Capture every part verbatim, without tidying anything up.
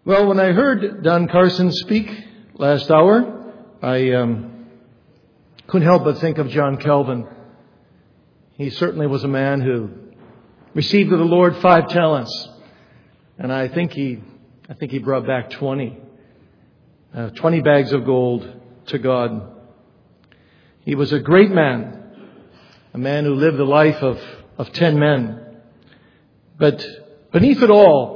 Well, when I heard Don Carson speak last hour, I um, couldn't help but think of John Calvin. He certainly was a man who received of the Lord five talents, and I think he, I think he brought back twenty, uh, twenty bags of gold to God. He was a great man, a man who lived the life of, of ten men. But beneath it all,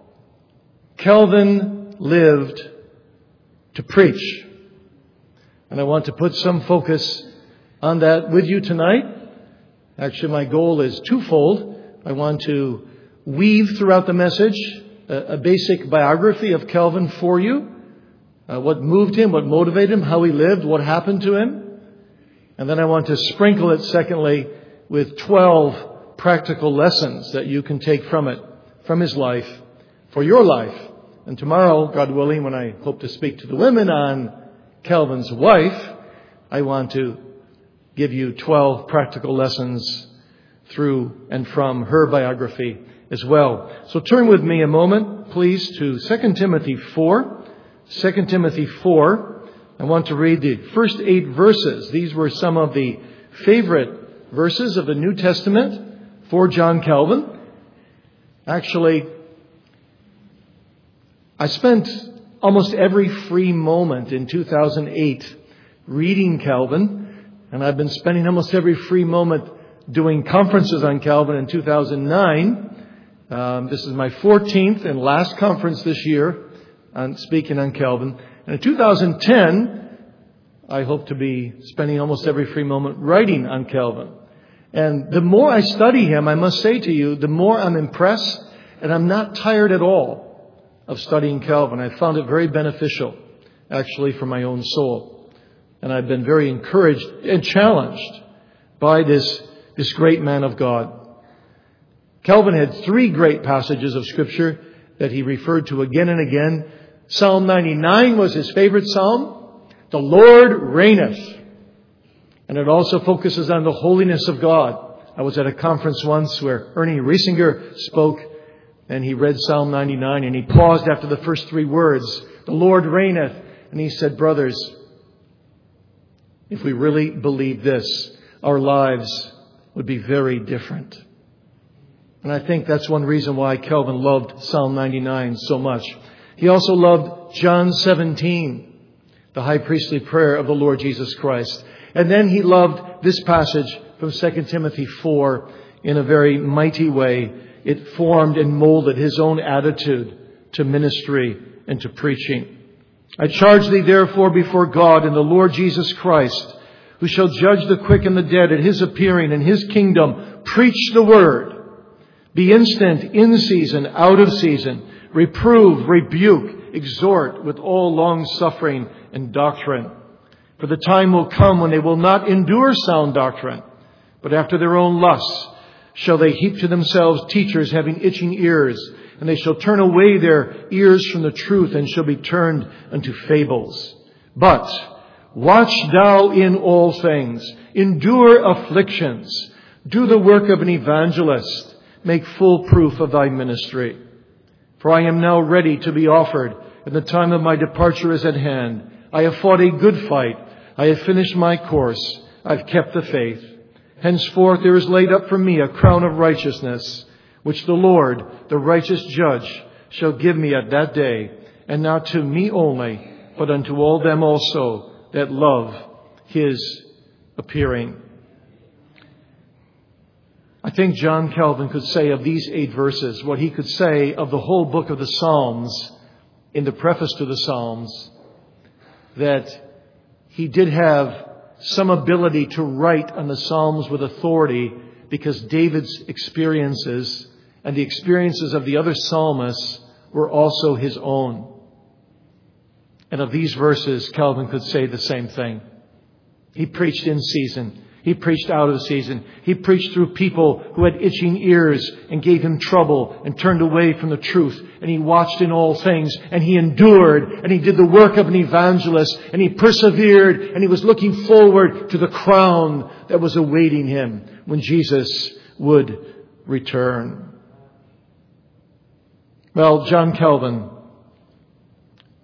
Calvin lived to preach. And I want to put some focus on that with you tonight. Actually, my goal is twofold. I want to weave throughout the message a, a basic biography of Calvin for you. Uh, what moved him, what motivated him, how he lived, what happened to him. And then I want to sprinkle it, secondly, with twelve practical lessons that you can take from it, from his life, for your life. And tomorrow, God willing, when I hope to speak to the women on Calvin's wife, I want to give you twelve practical lessons through and from her biography as well. So turn with me a moment, please, to Second Timothy four. Second Timothy four. I want to read the first eight verses. These were some of the favorite verses of the New Testament for John Calvin. Actually, I spent almost every free moment in two thousand eight reading Calvin, and I've been spending almost every free moment doing conferences on Calvin in two thousand nine. Um, this is my fourteenth and last conference this year on speaking on Calvin. And in two thousand ten, I hope to be spending almost every free moment writing on Calvin. And the more I study him, I must say to you, the more I'm impressed, and I'm not tired at all of studying Calvin. I found it very beneficial, actually, for my own soul. And I've been very encouraged and challenged by this, this great man of God. Calvin had three great passages of Scripture that he referred to again and again. Psalm ninety-nine was his favorite psalm. The Lord reigneth. And it also focuses on the holiness of God. I was at a conference once where Ernie Riesinger spoke, and he read Psalm ninety-nine, and he paused after the first three words, the Lord reigneth. And he said, brothers, if we really believed this, our lives would be very different. And I think that's one reason why Calvin loved Psalm ninety-nine so much. He also loved John seventeen, the high priestly prayer of the Lord Jesus Christ. And then he loved this passage from Second Timothy four in a very mighty way. It formed and molded his own attitude to ministry and to preaching. I charge thee therefore before God and the Lord Jesus Christ, who shall judge the quick and the dead at his appearing in his kingdom, preach the word. Be instant, in season, out of season. Reprove, rebuke, exhort with all long suffering and doctrine. For the time will come when they will not endure sound doctrine, but after their own lusts shall they heap to themselves teachers having itching ears, and they shall turn away their ears from the truth and shall be turned unto fables. But watch thou in all things, endure afflictions, do the work of an evangelist, make full proof of thy ministry. For I am now ready to be offered, and the time of my departure is at hand. I have fought a good fight. I have finished my course. I've kept the faith. Henceforth there is laid up for me a crown of righteousness, which the Lord, the righteous judge, shall give me at that day, and not to me only, but unto all them also that love his appearing. I think John Calvin could say of these eight verses what he could say of the whole book of the Psalms in the preface to the Psalms, that he did have some ability to write on the Psalms with authority because David's experiences and the experiences of the other psalmists were also his own. And of these verses, Calvin could say the same thing. He preached in season. He preached out of season. He preached through people who had itching ears and gave him trouble and turned away from the truth. And he watched in all things, and he endured, and he did the work of an evangelist, and he persevered, and he was looking forward to the crown that was awaiting him when Jesus would return. Well, John Calvin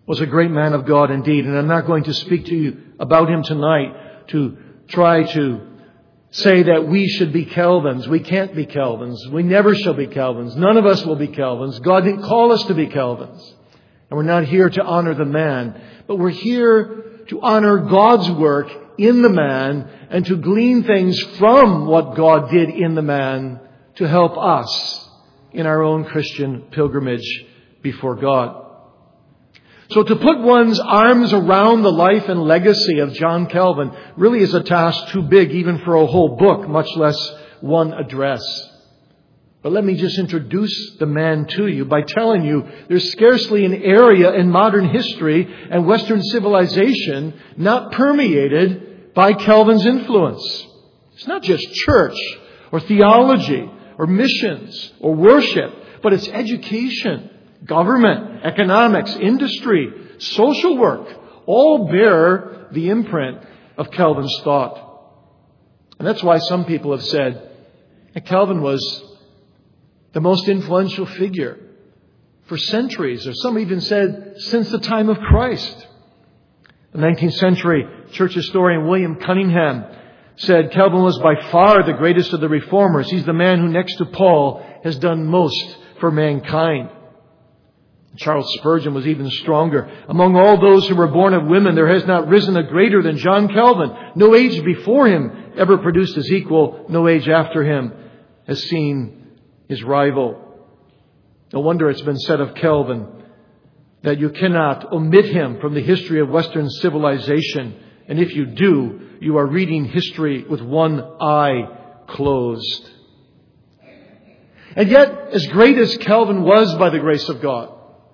was a great man of God indeed. And I'm not going to speak to you about him tonight to try to say that we should be Calvins. We can't be Calvins. We never shall be Calvins. None of us will be Calvins. God didn't call us to be Calvins. And we're not here to honor the man, but we're here to honor God's work in the man and to glean things from what God did in the man to help us in our own Christian pilgrimage before God. So to put one's arms around the life and legacy of John Calvin really is a task too big even for a whole book, much less one address. But let me just introduce the man to you by telling you there's scarcely an area in modern history and Western civilization not permeated by Calvin's influence. It's not just church or theology or missions or worship, but it's education, government, economics, industry, social work, all bear the imprint of Calvin's thought. And that's why some people have said that Calvin was the most influential figure for centuries, or some even said since the time of Christ. The nineteenth century church historian William Cunningham said Calvin was by far the greatest of the reformers. He's the man who, next to Paul, has done most for mankind. Charles Spurgeon was even stronger. Among all those who were born of women, there has not risen a greater than John Calvin. No age before him ever produced his equal. No age after him has seen his rival. No wonder it's been said of Calvin that you cannot omit him from the history of Western civilization. And if you do, you are reading history with one eye closed. And yet, as great as Calvin was by the grace of God,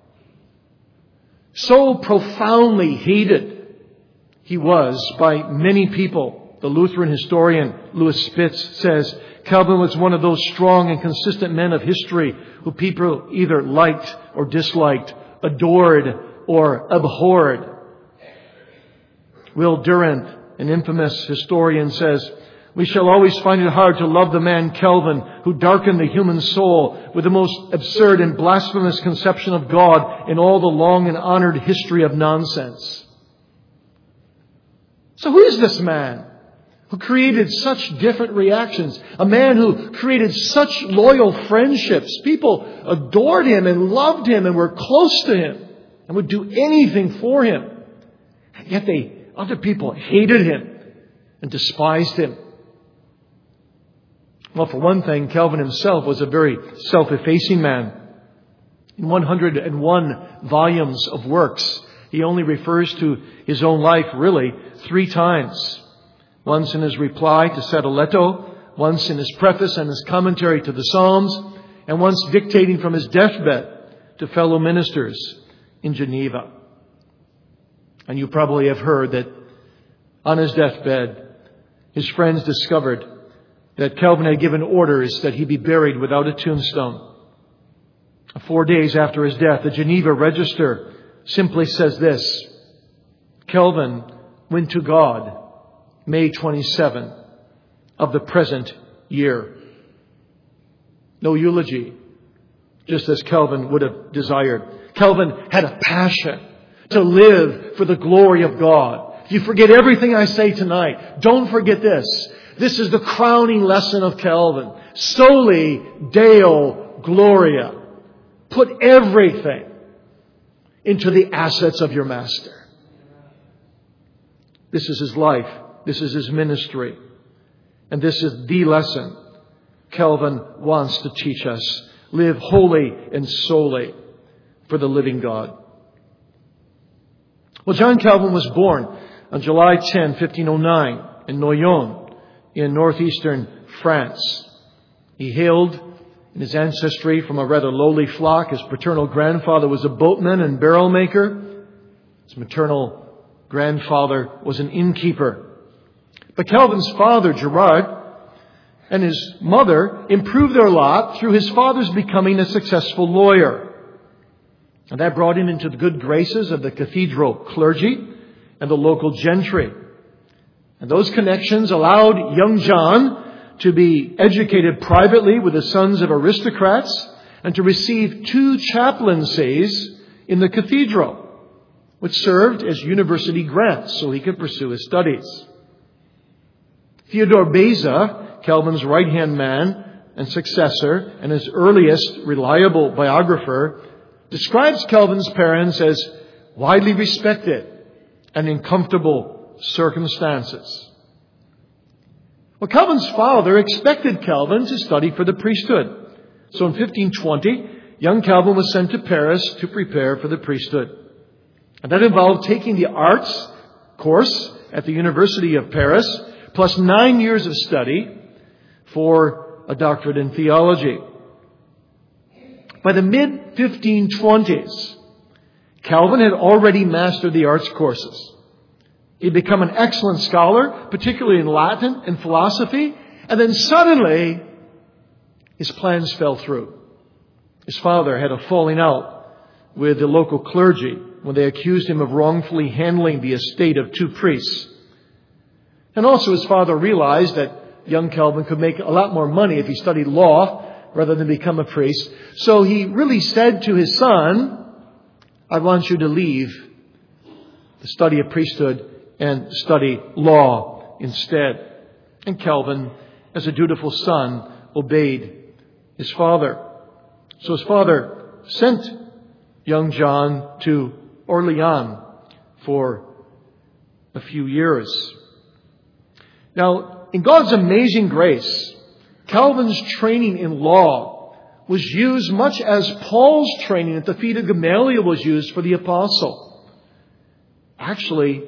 so profoundly hated he was by many people. The Lutheran historian Louis Spitz says Calvin was one of those strong and consistent men of history who people either liked or disliked, adored or abhorred. Will Durant, an infamous historian, says, "We shall always find it hard to love the man Calvin, who darkened the human soul with the most absurd and blasphemous conception of God in all the long and honored history of nonsense." So who is this man who created such different reactions? A man who created such loyal friendships. People adored him and loved him and were close to him and would do anything for him. And yet they, other people hated him and despised him. Well, for one thing, Calvin himself was a very self-effacing man. In one hundred one volumes of works, he only refers to his own life really three times. Once in his reply to Sadoleto, once in his preface and his commentary to the Psalms, and once dictating from his deathbed to fellow ministers in Geneva. And you probably have heard that on his deathbed, his friends discovered that Calvin had given orders that he be buried without a tombstone. Four days after his death, the Geneva Register simply says this: Calvin went to God May twenty-seventh of the present year. No eulogy, just as Calvin would have desired. Calvin had a passion to live for the glory of God. If you forget everything I say tonight, don't forget this. This is the crowning lesson of Calvin. Soli Deo Gloria. Put everything into the assets of your master. This is his life. This is his ministry. And this is the lesson Calvin wants to teach us. Live wholly and solely for the living God. Well, John Calvin was born on July tenth, fifteen oh nine in Noyon in northeastern France. He hailed in his ancestry from a rather lowly flock. His paternal grandfather was a boatman and barrel maker. His maternal grandfather was an innkeeper. But Calvin's father, Gerard, and his mother improved their lot through his father's becoming a successful lawyer. And that brought him into the good graces of the cathedral clergy and the local gentry. And those connections allowed young John to be educated privately with the sons of aristocrats and to receive two chaplaincies in the cathedral. which served as university grants so he could pursue his studies. Theodore Beza, Calvin's right-hand man and successor, and his earliest reliable biographer, describes Calvin's parents as widely respected and in comfortable circumstances. Well, Calvin's father expected Calvin to study for the priesthood. So in fifteen twenty, young Calvin was sent to Paris to prepare for the priesthood. And that involved taking the arts course at the University of Paris, plus nine years of study for a doctorate in theology. By the mid fifteen twenties, Calvin had already mastered the arts courses. He had become an excellent scholar, particularly in Latin and philosophy, and then suddenly his plans fell through. His father had a falling out with the local clergy when they accused him of wrongfully handling the estate of two priests. And also his father realized that young Calvin could make a lot more money if he studied law rather than become a priest. So he really said to his son, I want you to leave the study of priesthood and study law instead. And Calvin, as a dutiful son, obeyed his father. So his father sent young John to Orleans for a few years. Now, in God's amazing grace, Calvin's training in law was used much as Paul's training at the feet of Gamaliel was used for the apostle. Actually,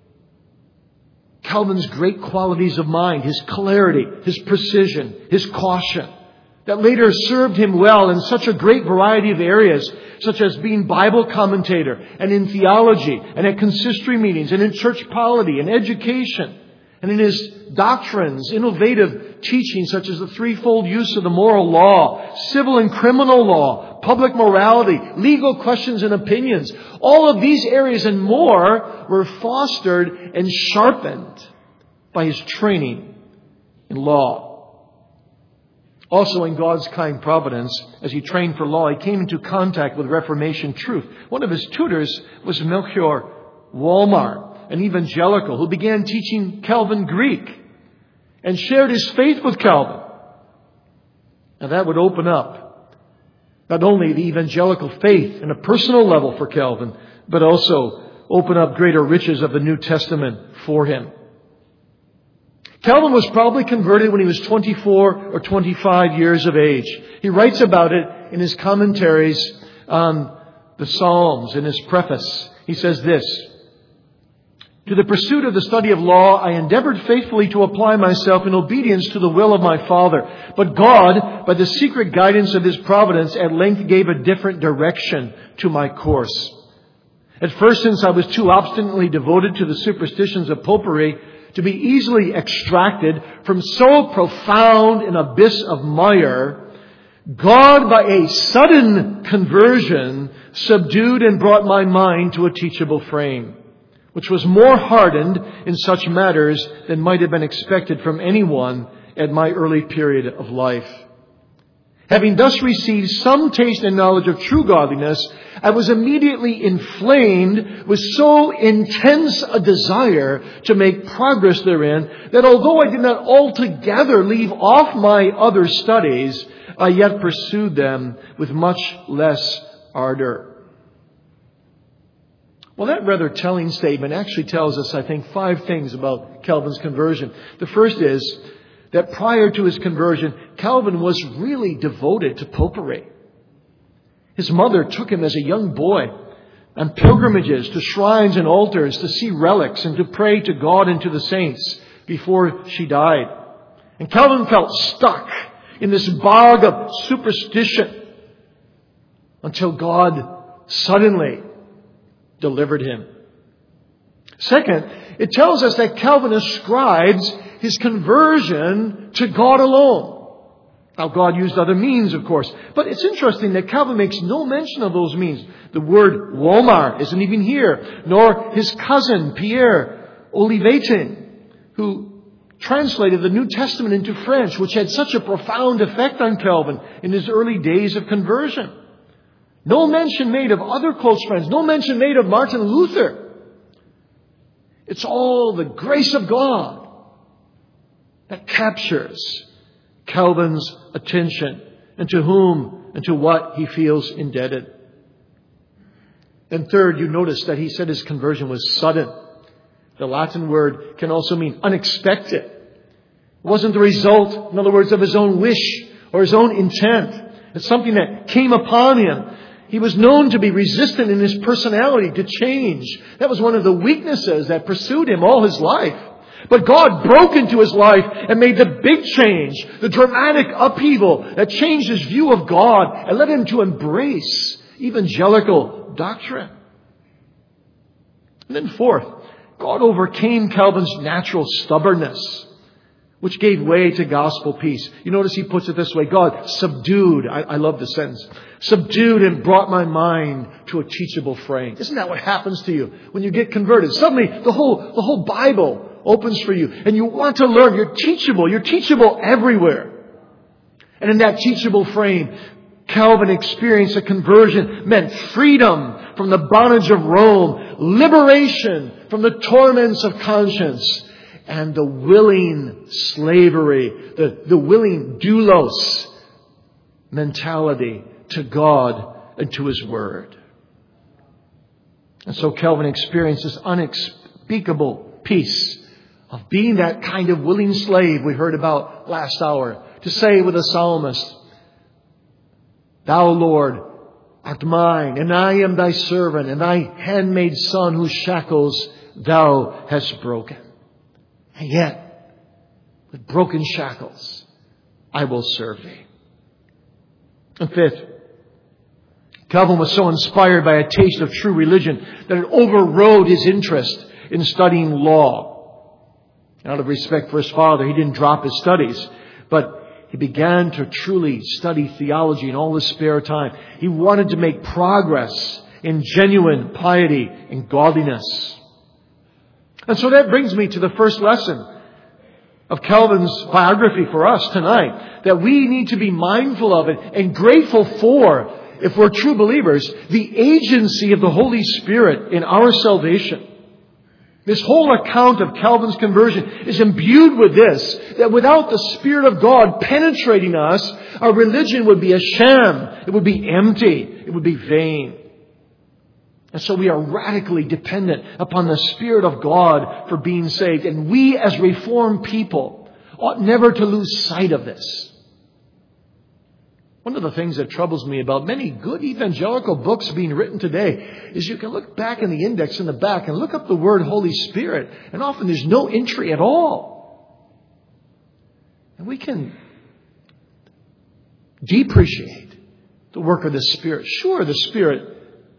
Calvin's great qualities of mind, his clarity, his precision, his caution, that later served him well in such a great variety of areas, such as being Bible commentator and in theology and at consistory meetings and in church polity and education and in his doctrines, innovative teachings such as the threefold use of the moral law, civil and criminal law, public morality, legal questions and opinions. All of these areas and more were fostered and sharpened by his training in law. Also, in God's kind providence, as he trained for law, he came into contact with Reformation truth. One of his tutors was Melchior Walmart, an evangelical who began teaching Calvin Greek and shared his faith with Calvin. And that would open up not only the evangelical faith in a personal level for Calvin, but also open up greater riches of the New Testament for him. Calvin was probably converted when he was twenty-four or twenty-five years of age. He writes about it in his commentaries on the Psalms, in his preface. He says this, to the pursuit of the study of law, I endeavored faithfully to apply myself in obedience to the will of my Father. But God, by the secret guidance of His providence, at length gave a different direction to my course. At first, since I was too obstinately devoted to the superstitions of popery to be easily extracted from so profound an abyss of mire, God, by a sudden conversion, subdued and brought my mind to a teachable frame, which was more hardened in such matters than might have been expected from anyone at my early period of life. Having thus received some taste and knowledge of true godliness, I was immediately inflamed with so intense a desire to make progress therein that although I did not altogether leave off my other studies, I yet pursued them with much less ardor. Well, that rather telling statement actually tells us, I think, five things about Calvin's conversion. The first is that prior to his conversion, Calvin was really devoted to popery. His mother took him as a young boy on pilgrimages to shrines and altars to see relics and to pray to God and to the saints before she died. And Calvin felt stuck in this bog of superstition until God suddenly delivered him. Second, it tells us that Calvin ascribes his conversion to God alone. Now, God used other means, of course. But it's interesting that Calvin makes no mention of those means. The word Walmart isn't even here, nor his cousin, Pierre Olivetin, who translated the New Testament into French, which had such a profound effect on Calvin in his early days of conversion. No mention made of other close friends. No mention made of Martin Luther. It's all the grace of God that captures Calvin's attention, and to whom and to what he feels indebted. And third, you notice that he said his conversion was sudden. The Latin word can also mean unexpected. It wasn't the result, in other words, of his own wish or his own intent. It's something that came upon him. He was known to be resistant in his personality to change. That was one of the weaknesses that pursued him all his life. But God broke into his life and made the big change, the dramatic upheaval that changed his view of God and led him to embrace evangelical doctrine. And then fourth, God overcame Calvin's natural stubbornness, which gave way to gospel peace. You notice he puts it this way: God subdued, I, I love the sentence, subdued and brought my mind to a teachable frame. Isn't that what happens to you when you get converted? Suddenly the whole, the whole Bible opens for you and you want to learn. You're teachable. You're teachable everywhere. And in that teachable frame, Calvin experienced a conversion meant freedom from the bondage of Rome, liberation from the torments of conscience, and the willing slavery, the, the willing doulos mentality to God and to His Word. And so Calvin experienced this unspeakable peace of being that kind of willing slave we heard about last hour. To say with the psalmist, Thou, Lord, art mine, and I am thy servant, and thy handmaid son whose shackles thou hast broken. And yet, with broken shackles, I will serve thee. And fifth, Calvin was so inspired by a taste of true religion that it overrode his interest in studying law. Out of respect for his father, he didn't drop his studies, but he began to truly study theology in all his spare time. He wanted to make progress in genuine piety and godliness. And so that brings me to the first lesson of Calvin's biography for us tonight, that we need to be mindful of it and grateful for, if we're true believers, the agency of the Holy Spirit in our salvation. This whole account of Calvin's conversion is imbued with this, that without the Spirit of God penetrating us, our religion would be a sham. It would be empty. It would be vain. And so we are radically dependent upon the Spirit of God for being saved. And we as Reformed people ought never to lose sight of this. One of the things that troubles me about many good evangelical books being written today is you can look back in the index in the back and look up the word Holy Spirit, and often there's no entry at all. And we can depreciate the work of the Spirit. Sure, the Spirit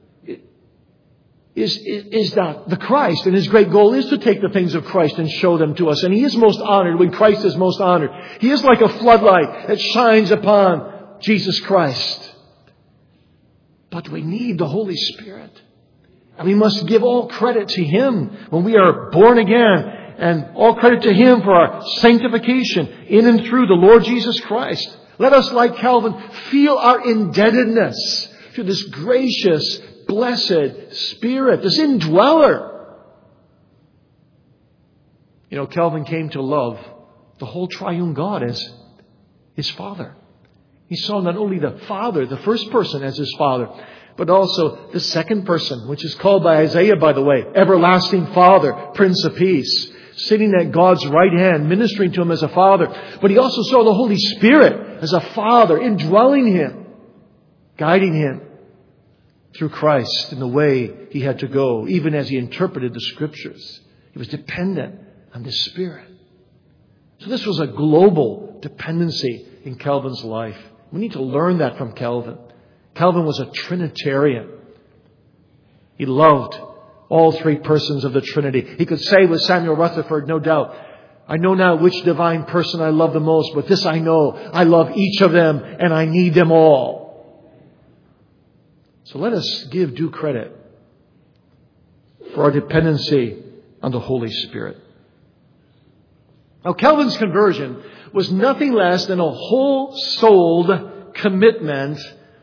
is, is, is not the Christ, and His great goal is to take the things of Christ and show them to us. And He is most honored when Christ is most honored. He is like a floodlight that shines upon Jesus Christ. But we need the Holy Spirit. And we must give all credit to Him when we are born again. And all credit to Him for our sanctification in and through the Lord Jesus Christ. Let us, like Calvin, feel our indebtedness to this gracious, blessed Spirit, this indweller. You know, Calvin came to love the whole triune God as His Father. He saw not only the Father, the first person, as His Father, but also the second person, which is called by Isaiah, by the way, Everlasting Father, Prince of Peace, sitting at God's right hand, ministering to Him as a Father. But He also saw the Holy Spirit as a Father, indwelling Him, guiding Him through Christ in the way He had to go, even as He interpreted the Scriptures. He was dependent on the Spirit. So this was a global dependency in Calvin's life. We need to learn that from Calvin. Calvin was a Trinitarian. He loved all three persons of the Trinity. He could say with Samuel Rutherford, no doubt, I know not which divine person I love the most, but this I know, I love each of them and I need them all. So let us give due credit for our dependency on the Holy Spirit. Now, Calvin's conversion was nothing less than a whole-souled commitment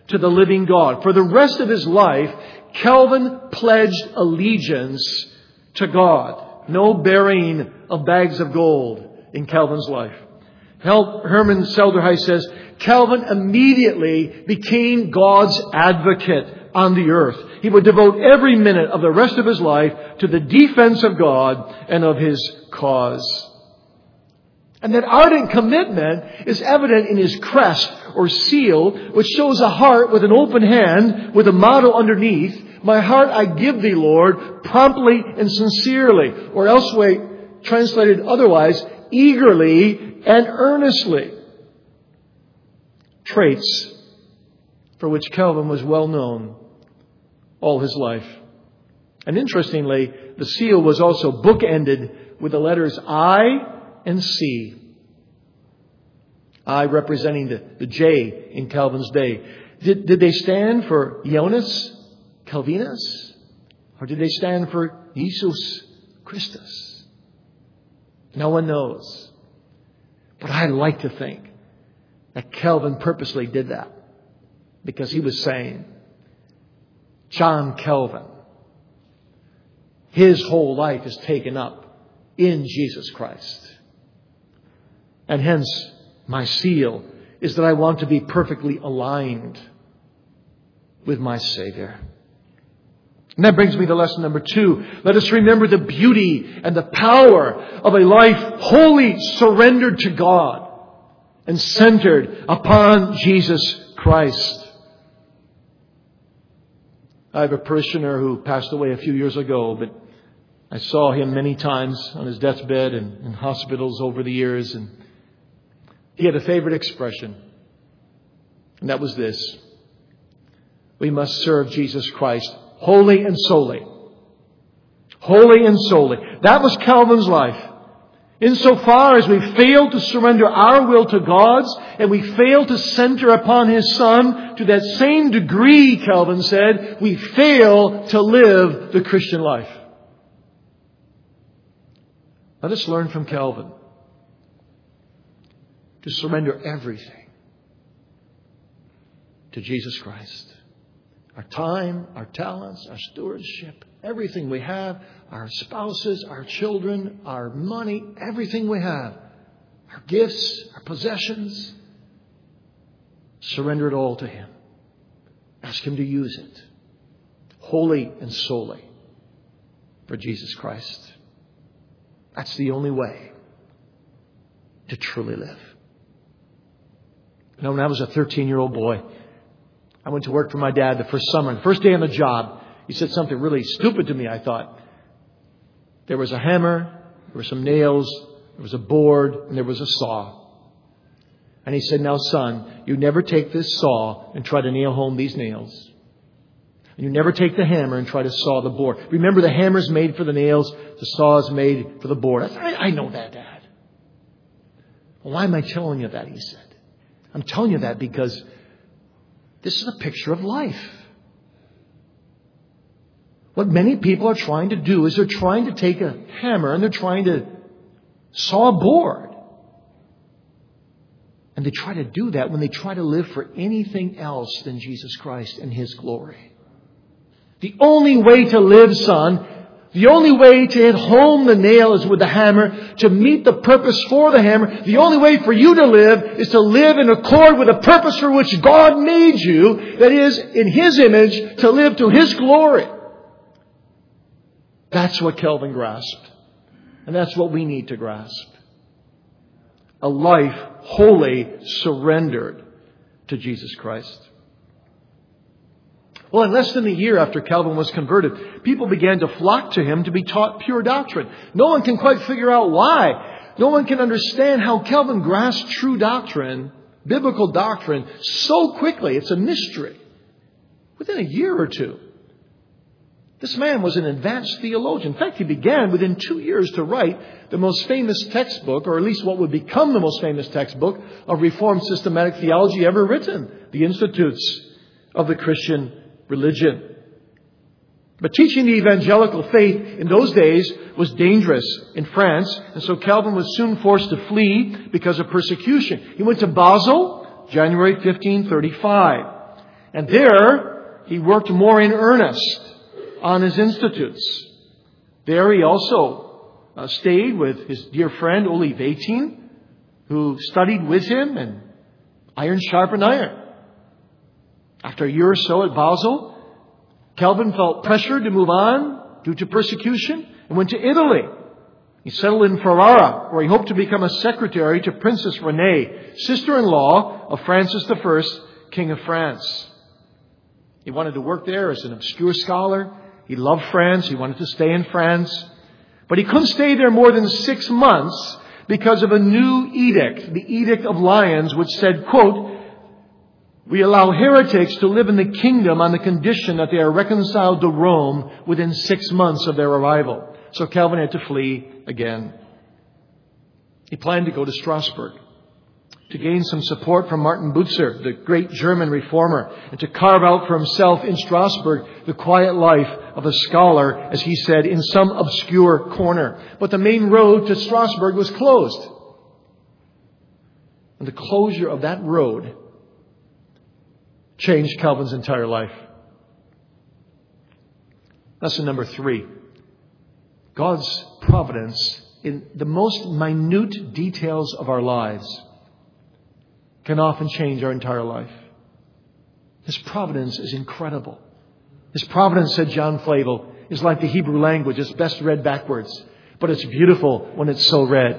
to the living God. For the rest of his life, Calvin pledged allegiance to God. No burying of bags of gold in Calvin's life. Herman Selderheis says, Calvin immediately became God's advocate on the earth. He would devote every minute of the rest of his life to the defense of God and of his cause. And that ardent commitment is evident in his crest or seal, which shows a heart with an open hand with a motto underneath, "My heart I give thee, Lord, promptly and sincerely," or elsewhere translated otherwise, eagerly and earnestly. Traits for which Calvin was well known all his life. And interestingly, the seal was also bookended with the letters I and C. I representing the, the J in Calvin's day. Did, did they stand for Jonas Calvinus? Or did they stand for Jesus Christus? No one knows. But I like to think that Calvin purposely did that. Because he was saying, John Calvin, his whole life is taken up in Jesus Christ. And hence, my seal is that I want to be perfectly aligned with my Savior. And that brings me to lesson number two. Let us remember the beauty and the power of a life wholly surrendered to God and centered upon Jesus Christ. I have a parishioner who passed away a few years ago, but I saw him many times on his deathbed and in hospitals over the years, and he had a favorite expression, and that was this: we must serve Jesus Christ wholly and solely. Wholly and solely. That was Calvin's life. Insofar as we fail to surrender our will to God's and we fail to center upon His Son, to that same degree, Calvin said, we fail to live the Christian life. Let us learn from Calvin to surrender everything to Jesus Christ. Our time, our talents, our stewardship, everything we have, our spouses, our children, our money, everything we have, our gifts, our possessions, surrender it all to Him. Ask Him to use it wholly and solely for Jesus Christ. That's the only way to truly live. You know, when I was a thirteen-year-old boy, I went to work for my dad the first summer. And the first day on the job, he said something really stupid to me, I thought. There was a hammer, there were some nails, there was a board, and there was a saw. And he said, now, son, you never take this saw and try to nail home these nails. And you never take the hammer and try to saw the board. Remember, the hammer's made for the nails, the saw is made for the board. I said, I, I know that, Dad. Well, why am I telling you that, he said. I'm telling you that because this is a picture of life. What many people are trying to do is they're trying to take a hammer and they're trying to saw a board. And they try to do that when they try to live for anything else than Jesus Christ and His glory. The only way to live, son, the only way to hit home the nail is with the hammer, to meet the purpose for the hammer. The only way for you to live is to live in accord with the purpose for which God made you, that is, in His image, to live to His glory. That's what Calvin grasped. And that's what we need to grasp. A life wholly surrendered to Jesus Christ. Well, in less than a year after Calvin was converted, people began to flock to him to be taught pure doctrine. No one can quite figure out why. No one can understand how Calvin grasped true doctrine, biblical doctrine, so quickly. It's a mystery. Within a year or two. This man was an advanced theologian. In fact, he began within two years to write the most famous textbook, or at least what would become the most famous textbook of Reformed systematic theology ever written, the Institutes of the Christian Religion. But teaching the evangelical faith in those days was dangerous in France, and so Calvin was soon forced to flee because of persecution. He went to Basel, January fifteen thirty-five. And there, he worked more in earnest on his institutes. There he also uh, stayed with his dear friend Ole Wettin, who studied with him, and iron sharpened iron. After a year or so at Basel, Calvin felt pressure to move on due to persecution and went to Italy. He settled in Ferrara, where he hoped to become a secretary to Princess Renée, sister-in-law of Francis the First, King of France. He wanted to work there as an obscure scholar. He loved France. He wanted to stay in France. But he couldn't stay there more than six months because of a new edict, the Edict of Lyons, which said, quote, "We allow heretics to live in the kingdom on the condition that they are reconciled to Rome within six months of their arrival." So Calvin had to flee again. He planned to go to Strasbourg to gain some support from Martin Butzer, the great German reformer, and to carve out for himself in Strasbourg the quiet life of a scholar, as he said, in some obscure corner. But the main road to Strasbourg was closed. And the closure of that road changed Calvin's entire life. Lesson number three. God's providence in the most minute details of our lives can often change our entire life. His providence is incredible. His providence, said John Flavel, is like the Hebrew language. It's best read backwards, but it's beautiful when it's so read.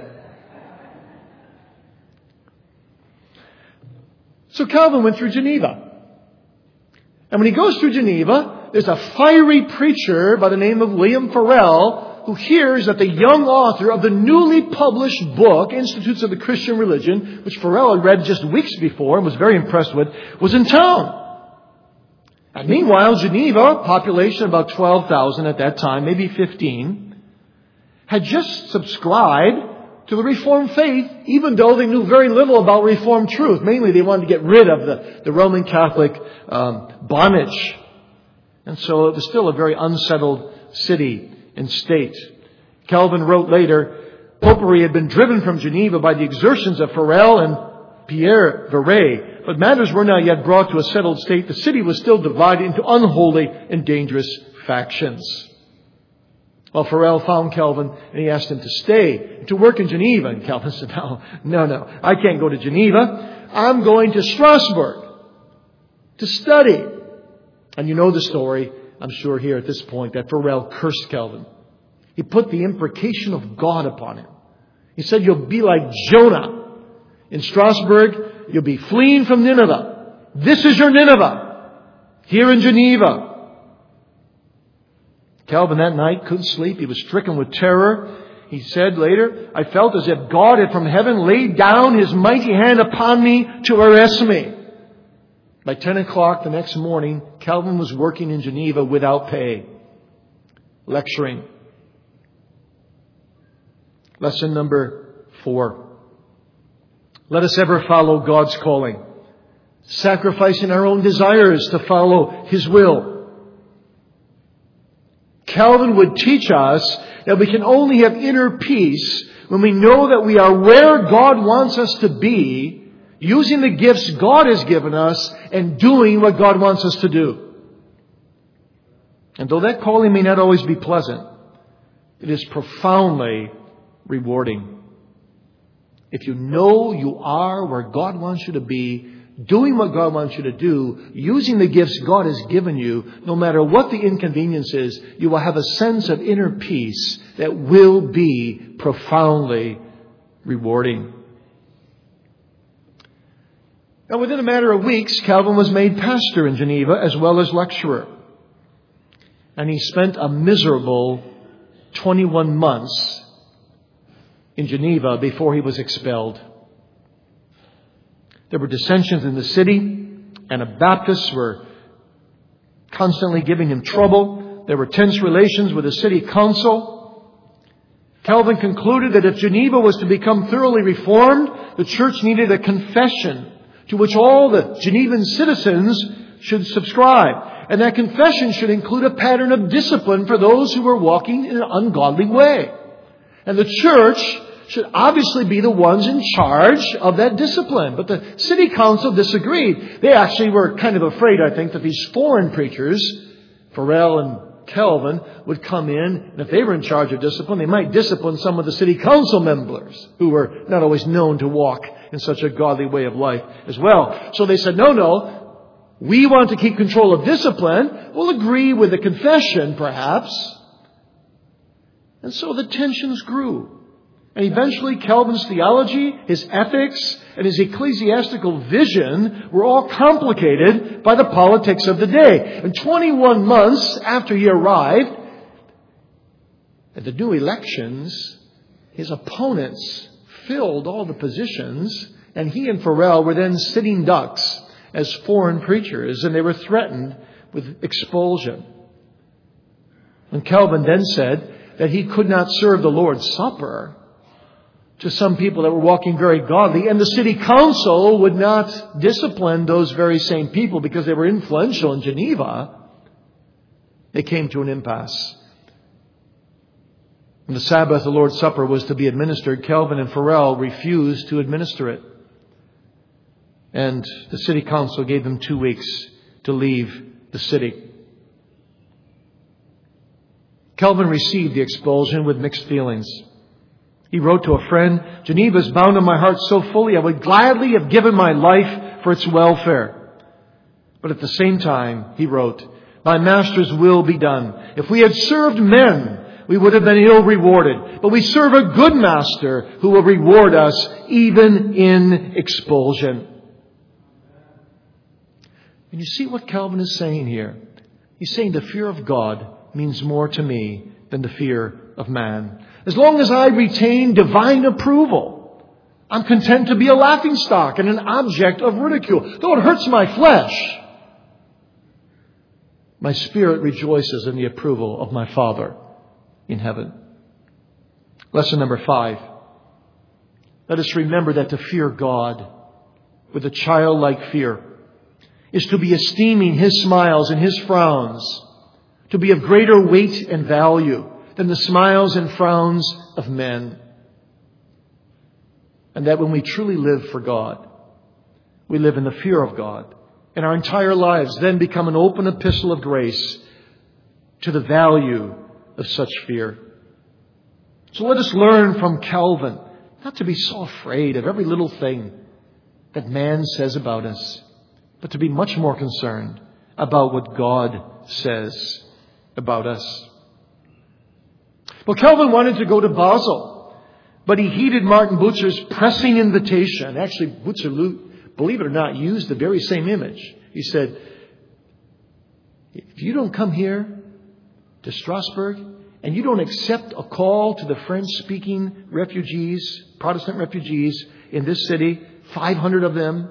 So Calvin went through Geneva. And when he goes through Geneva, there's a fiery preacher by the name of William Farel who hears that the young author of the newly published book, Institutes of the Christian Religion, which Farel had read just weeks before and was very impressed with, was in town. And meanwhile, Geneva, population about twelve thousand at that time, maybe fifteen, had just subscribed to the Reformed faith, even though they knew very little about Reformed truth. Mainly they wanted to get rid of the, the Roman Catholic um, bondage. And so it was still a very unsettled city and state. Calvin wrote later, Popery had been driven from Geneva by the exertions of Farel and Pierre Viret, but matters were not yet brought to a settled state. The city was still divided into unholy and dangerous factions. Well, Farel found Calvin and he asked him to stay, to work in Geneva. And Calvin said, no, no, no, I can't go to Geneva. I'm going to Strasbourg to study. And you know the story, I'm sure, here at this point, that Farel cursed Calvin. He put the imprecation of God upon him. He said, you'll be like Jonah. In Strasbourg, you'll be fleeing from Nineveh. This is your Nineveh, here in Geneva. Calvin that night couldn't sleep. He was stricken with terror. He said later, I felt as if God had from heaven laid down His mighty hand upon me to arrest me. By ten o'clock the next morning, Calvin was working in Geneva without pay, lecturing. Lesson number four. Let us ever follow God's calling, sacrificing our own desires to follow His will. Calvin would teach us that we can only have inner peace when we know that we are where God wants us to be, using the gifts God has given us and doing what God wants us to do. And though that calling may not always be pleasant, it is profoundly rewarding. If you know you are where God wants you to be, doing what God wants you to do, using the gifts God has given you, no matter what the inconvenience is, you will have a sense of inner peace that will be profoundly rewarding. Now, within a matter of weeks, Calvin was made pastor in Geneva as well as lecturer. And he spent a miserable twenty-one months in Geneva before he was expelled. There were dissensions in the city. Anabaptists were constantly giving him trouble. There were tense relations with the city council. Calvin concluded that if Geneva was to become thoroughly reformed, the church needed a confession to which all the Genevan citizens should subscribe. And that confession should include a pattern of discipline for those who were walking in an ungodly way. And the church should obviously be the ones in charge of that discipline. But the city council disagreed. They actually were kind of afraid, I think, that these foreign preachers, Farel and Calvin, would come in, and if they were in charge of discipline, they might discipline some of the city council members who were not always known to walk in such a godly way of life as well. So they said, no, no, we want to keep control of discipline. We'll agree with the confession, perhaps. And so the tensions grew. And eventually Calvin's theology, his ethics, and his ecclesiastical vision were all complicated by the politics of the day. And twenty-one months after he arrived, at the new elections, his opponents filled all the positions, and he and Farel were then sitting ducks as foreign preachers, and they were threatened with expulsion. And Calvin then said that he could not serve the Lord's Supper to some people that were walking very godly, and the city council would not discipline those very same people because they were influential in Geneva. They came to an impasse. On the Sabbath, the Lord's Supper was to be administered. Calvin and Farel refused to administer it. And the city council gave them two weeks to leave the city. Calvin received the expulsion with mixed feelings. He wrote to a friend, Geneva is bound in my heart so fully, I would gladly have given my life for its welfare. But at the same time, he wrote, my master's will be done. If we had served men, we would have been ill rewarded. But we serve a good master who will reward us even in expulsion. And you see what Calvin is saying here. He's saying the fear of God means more to me than the fear of man. As long as I retain divine approval, I'm content to be a laughingstock and an object of ridicule. Though it hurts my flesh, my spirit rejoices in the approval of my Father in heaven. Lesson number five. Let us remember that to fear God with a childlike fear is to be esteeming His smiles and His frowns, to be of greater weight and value than the smiles and frowns of men. And that when we truly live for God, we live in the fear of God. And our entire lives then become an open epistle of grace to the value of such fear. So let us learn from Calvin not to be so afraid of every little thing that man says about us, but to be much more concerned about what God says about us. Well, Calvin wanted to go to Basel, but he heeded Martin Bucer's pressing invitation. Actually, Bucer, believe it or not, used the very same image. He said, if you don't come here to Strasbourg and you don't accept a call to the French-speaking refugees, Protestant refugees in this city, five hundred of them,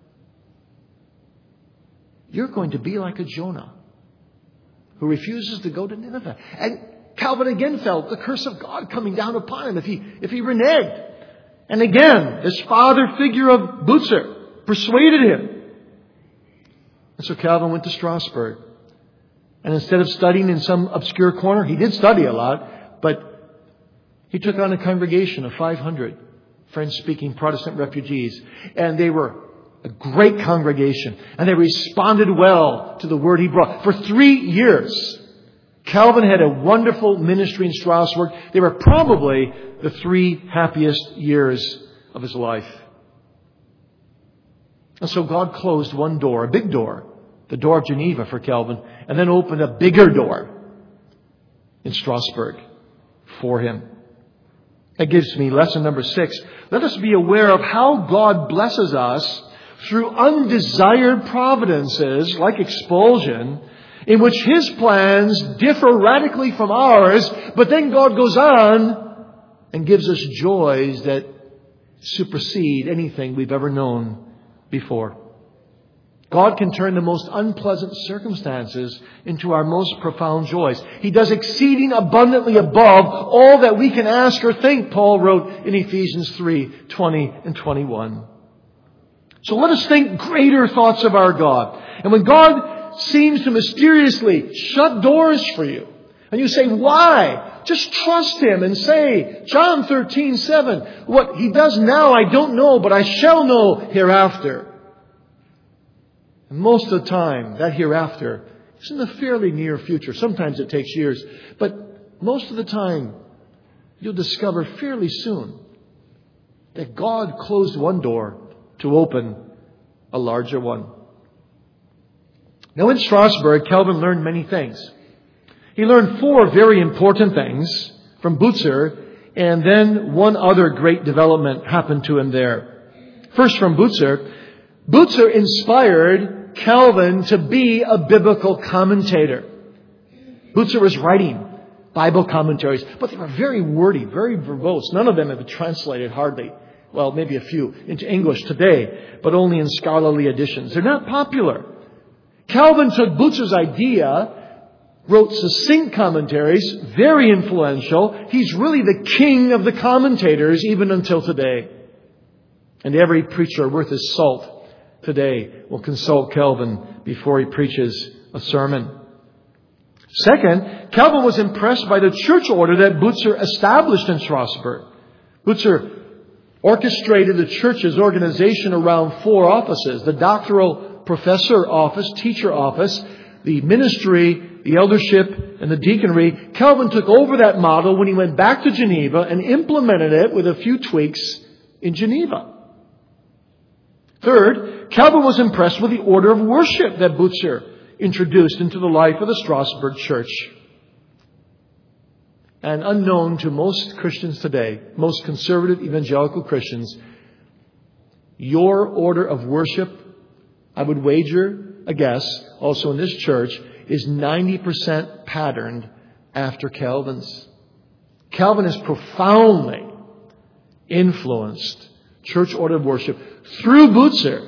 you're going to be like a Jonah who refuses to go to Nineveh. And Calvin again felt the curse of God coming down upon him if he, if he reneged. And again, this father figure of Bucer persuaded him. And so Calvin went to Strasbourg. And instead of studying in some obscure corner, he did study a lot, but he took on a congregation of five hundred French-speaking Protestant refugees. And they were a great congregation. And they responded well to the word he brought. For three years, Calvin had a wonderful ministry in Strasbourg. They were probably the three happiest years of his life. And so God closed one door, a big door, the door of Geneva for Calvin, and then opened a bigger door in Strasbourg for him. That gives me lesson number six. Let us be aware of how God blesses us through undesired providences like expulsion, in which His plans differ radically from ours, but then God goes on and gives us joys that supersede anything we've ever known before. God can turn the most unpleasant circumstances into our most profound joys. He does exceeding abundantly above all that we can ask or think, Paul wrote in Ephesians three, twenty and twenty-one. So let us think greater thoughts of our God. And when God seems to mysteriously shut doors for you, And you say, why? Just trust Him and say, John thirteen seven, what He does now I don't know, but I shall know hereafter. And most of the time, that hereafter is in the fairly near future. Sometimes it takes years. But most of the time, you'll discover fairly soon that God closed one door to open a larger one. Now in Strasbourg, Calvin learned many things. He learned four very important things from Bucer, and then one other great development happened to him there. First from Bucer. Bucer inspired Calvin to be a biblical commentator. Bucer was writing Bible commentaries, but they were very wordy, very verbose. None of them have been translated hardly, well, maybe a few, into English today, but only in scholarly editions. They're not popular. Calvin took Bucer's idea, wrote succinct commentaries, very influential. He's really the king of the commentators even until today. And every preacher worth his salt today will consult Calvin before he preaches a sermon. Second, Calvin was impressed by the church order that Bucer established in Strasbourg. Bucer orchestrated the church's organization around four offices: the doctoral professor office, teacher office, the ministry, the eldership, and the deaconry. Calvin took over that model when he went back to Geneva and implemented it with a few tweaks in Geneva. Third, Calvin was impressed with the order of worship that Bucer introduced into the life of the Strasbourg church. And unknown to most Christians today, most conservative evangelical Christians, your order of worship, I would wager a guess, also in this church, is ninety percent patterned after Calvin's. Calvin has profoundly influenced church order of worship through Bucer.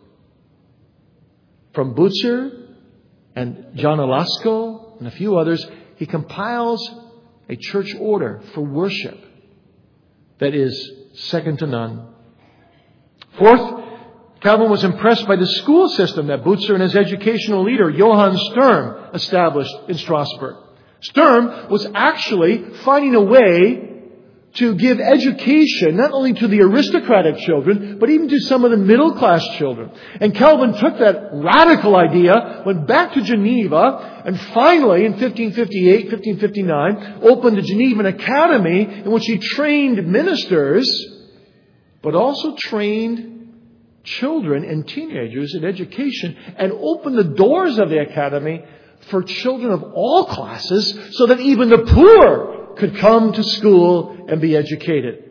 From Bucer and John Olasco and a few others, he compiles a church order for worship that is second to none. Fourth, Calvin was impressed by the school system that Bucer and his educational leader, Johann Sturm, established in Strasbourg. Sturm was actually finding a way to give education not only to the aristocratic children, but even to some of the middle-class children. And Calvin took that radical idea, went back to Geneva, and finally, in fifteen fifty-eight, fifteen fifty-nine, opened the Genevan Academy in which he trained ministers, but also trained children and teenagers in education, and opened the doors of the academy for children of all classes so that even the poor could come to school and be educated.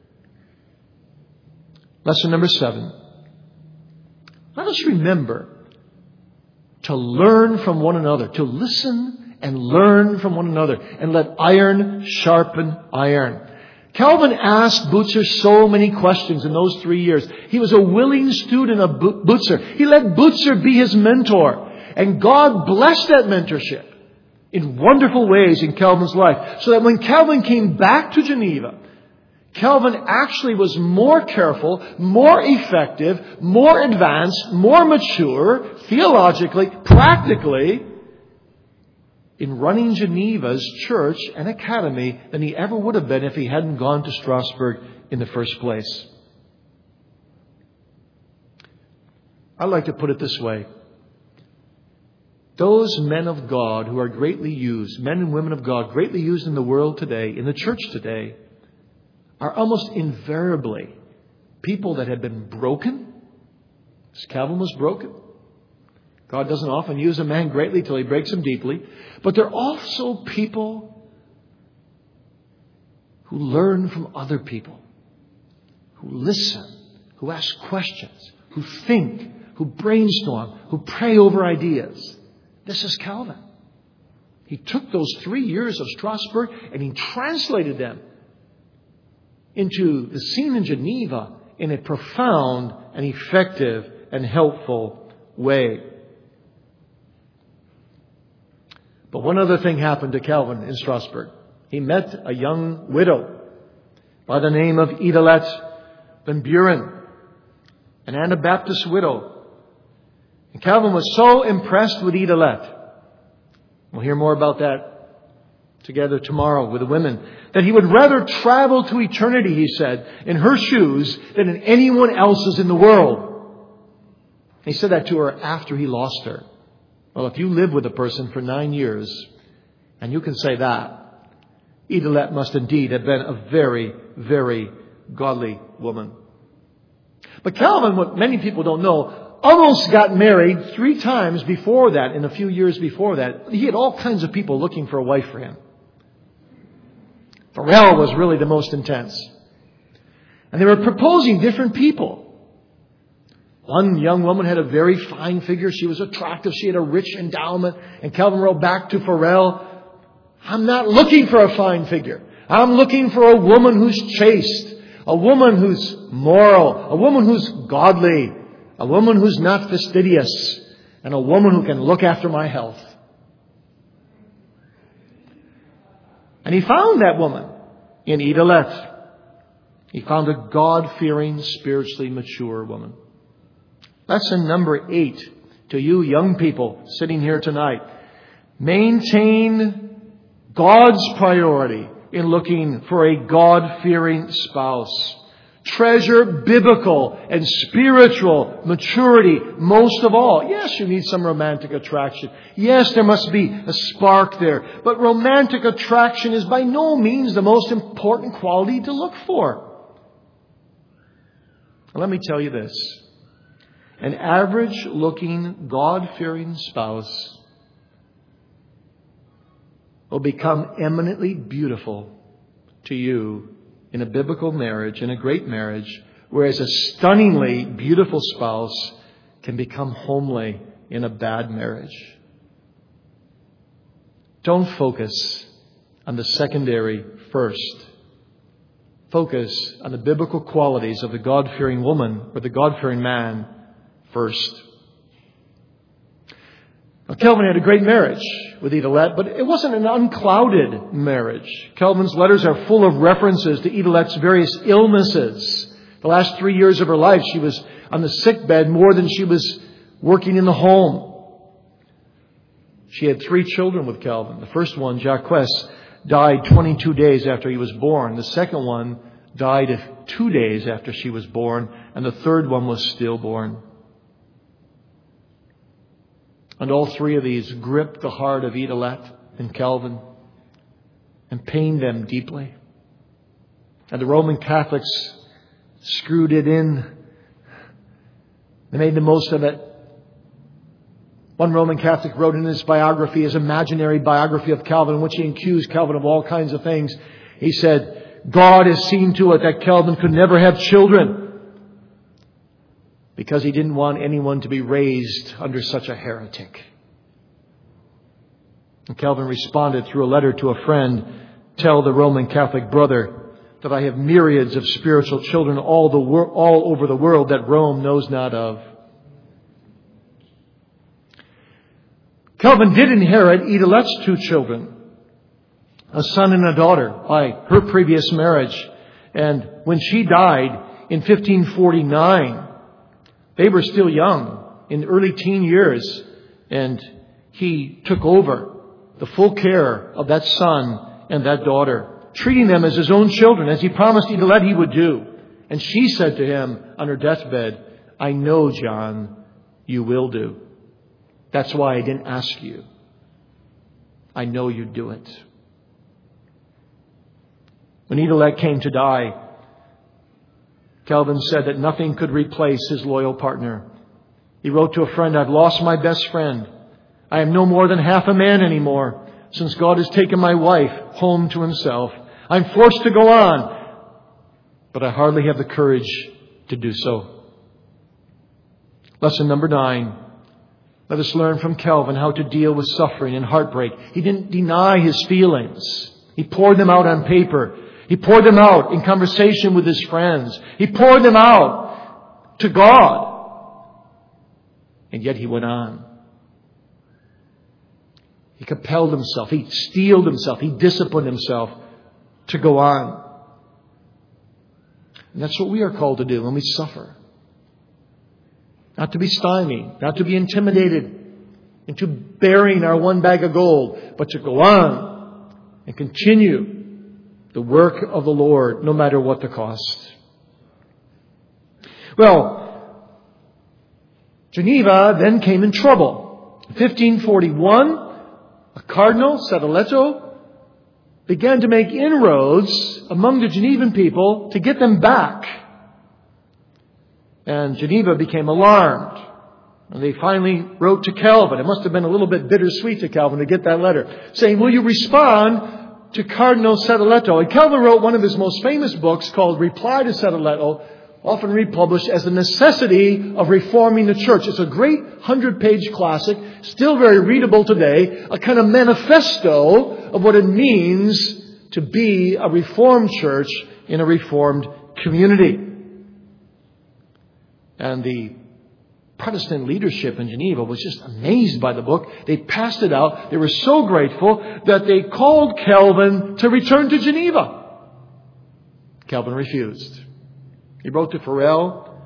Lesson number seven. Let us remember to learn from one another, to listen and learn from one another, and let iron sharpen iron. Calvin asked Bucer so many questions in those three years. He was a willing student of Bucer. He let Bucer be his mentor. And God blessed that mentorship in wonderful ways in Calvin's life. So that when Calvin came back to Geneva, Calvin actually was more careful, more effective, more advanced, more mature, theologically, practically, in running Geneva's church and academy than he ever would have been if he hadn't gone to Strasbourg in the first place. I like to put it this way. Those men of God who are greatly used, men and women of God, greatly used in the world today, in the church today, are almost invariably people that have been broken. As Calvin was broken. God doesn't often use a man greatly till he breaks him deeply. But they're also people who learn from other people, who listen, who ask questions, who think, who brainstorm, who pray over ideas. This is Calvin. He took those three years of Strasbourg and he translated them into the scene in Geneva in a profound and effective and helpful way. But one other thing happened to Calvin in Strasbourg. He met a young widow by the name of Idelette Van Buren, an Anabaptist widow. And Calvin was so impressed with Idelette. We'll hear more about that together tomorrow with the women, that he would rather travel to eternity, he said, in her shoes than in anyone else's in the world. He said that to her after he lost her. Well, if you live with a person for nine years, and you can say that, Idelette must indeed have been a very, very godly woman. But Calvin, what many people don't know, almost got married three times before that, in a few years before that. He had all kinds of people looking for a wife for him. Farel was really the most intense. And they were proposing different people. One young woman had a very fine figure. She was attractive. She had a rich endowment. And Calvin wrote back to Farel, I'm not looking for a fine figure. I'm looking for a woman who's chaste, a woman who's moral, a woman who's godly, a woman who's not fastidious, and a woman who can look after my health. And he found that woman in Idelette. He found a God-fearing, spiritually mature woman. Lesson number eight to you young people sitting here tonight. Maintain God's priority in looking for a God-fearing spouse. Treasure biblical and spiritual maturity most of all. Yes, you need some romantic attraction. Yes, there must be a spark there. But romantic attraction is by no means the most important quality to look for. Let me tell you this. An average-looking, God-fearing spouse will become eminently beautiful to you in a biblical marriage, in a great marriage, whereas a stunningly beautiful spouse can become homely in a bad marriage. Don't focus on the secondary first. Focus on the biblical qualities of the God-fearing woman or the God-fearing man first. Now, Calvin had a great marriage with Idelette, but it wasn't an unclouded marriage. Calvin's letters are full of references to Idelette's various illnesses. The last three years of her life, she was on the sick bed more than she was working in the home. She had three children with Calvin. The first one, Jacques, died twenty-two days after he was born. The second one died two days after she was born. And the third one was stillborn. And all three of these gripped the heart of Idelette and Calvin and pained them deeply. And the Roman Catholics screwed it in. They made the most of it. One Roman Catholic wrote in his biography, his imaginary biography of Calvin, in which he accused Calvin of all kinds of things. He said, God has seen to it that Calvin could never have children, because he didn't want anyone to be raised under such a heretic. And Calvin responded through a letter to a friend, tell the Roman Catholic brother that I have myriads of spiritual children all, the wor- all over the world that Rome knows not of. Calvin did inherit Idelette's two children, a son and a daughter, by her previous marriage. And when she died in fifteen forty-nine, they were still young, in early teen years, and he took over the full care of that son and that daughter, treating them as his own children, as he promised Idelette he would do. And she said to him on her deathbed, I know, John, you will do. That's why I didn't ask you. I know you'd do it. When Idelette came to die, Calvin said that nothing could replace his loyal partner. He wrote to a friend, I've lost my best friend. I am no more than half a man anymore, since God has taken my wife home to himself. I'm forced to go on, but I hardly have the courage to do so. Lesson number nine. Let us learn from Calvin how to deal with suffering and heartbreak. He didn't deny his feelings. He poured them out on paper. He poured them out in conversation with his friends. He poured them out to God. And yet he went on. He compelled himself. He steeled himself. He disciplined himself to go on. And that's what we are called to do when we suffer. Not to be stymied, not to be intimidated into burying our one bag of gold, but to go on and continue the work of the Lord, no matter what the cost. Well, Geneva then came in trouble. In fifteen forty-one, a cardinal, Sadoleto, began to make inroads among the Genevan people to get them back. And Geneva became alarmed. And they finally wrote to Calvin. It must have been a little bit bittersweet to Calvin to get that letter, saying, will you respond to Cardinal Sadoleto? And Calvin wrote one of his most famous books called Reply to Sadoleto, often republished as The Necessity of Reforming the Church. It's a great hundred-page classic, still very readable today, a kind of manifesto of what it means to be a Reformed church in a Reformed community. And the Protestant leadership in Geneva was just amazed by the book. They passed it out. They were so grateful that they called Calvin to return to Geneva. Calvin refused. He wrote to Farel,